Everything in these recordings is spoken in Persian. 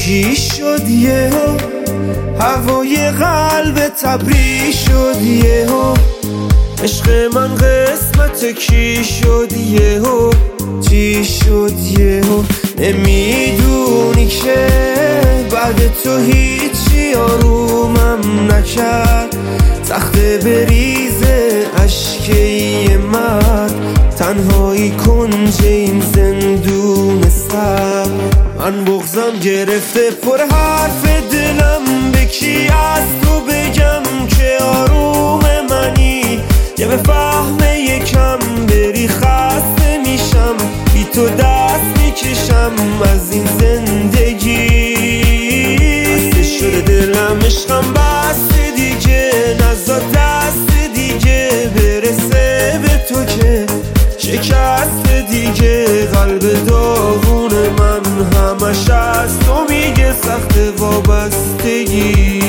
چی شد یهو هوای قلب تبری شد یهو عشق من قسمت کی شد یهو چی شد یهو نمیدونی که بعد تو هیچی آرومم نکرد سخته بریزه اشکی مرد تنهایی کنج این زندون سر من بغضم گرفته پر حرف دلم به کی از تو بگم که آروم منی یه بفهمه یکم بری خسته میشم بی تو دست میکشم از این زندگی بسته شده دلم عشقم بسته دیگه نزد دست دیگه برسه به تو که شکست دیگه قلب داغون من همش از تو میگه سخت وابستگی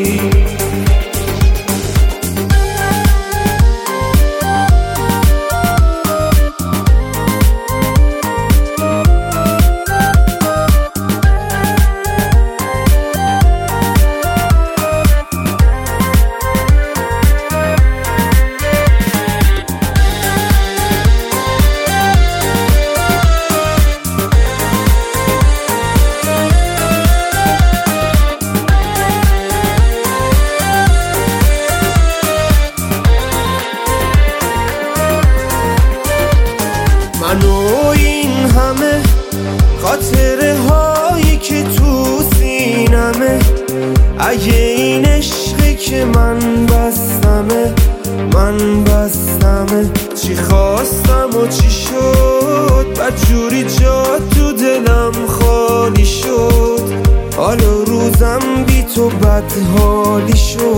منو این همه خاطره هایی که تو سینمه اگه این عشقی که من بستمه چی خواستم و چی شد بدجوری جا تو دلم خالی شد حالا روزم بی تو بدحالی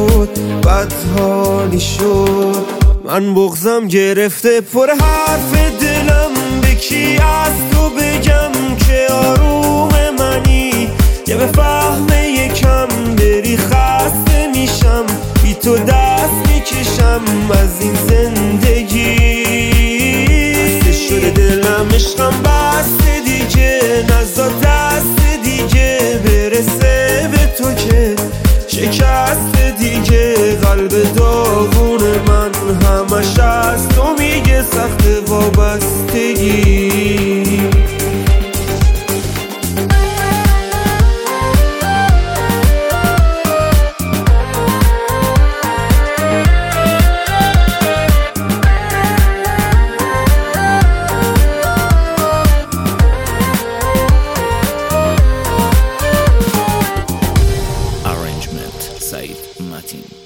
شد من بغضم گرفته پر حرف دلم به کی از تو بگم که آروم منی یه بفهمه یکم بری خسته میشم بی تو دست میکشم از این زندگی بسته شده دلم عشقم بسته دیگه نزد دست دیگه برسه به تو که شکست دیگه قلب داغون من همش از تو میگه سخت وابستگی Arrangement Said Matin.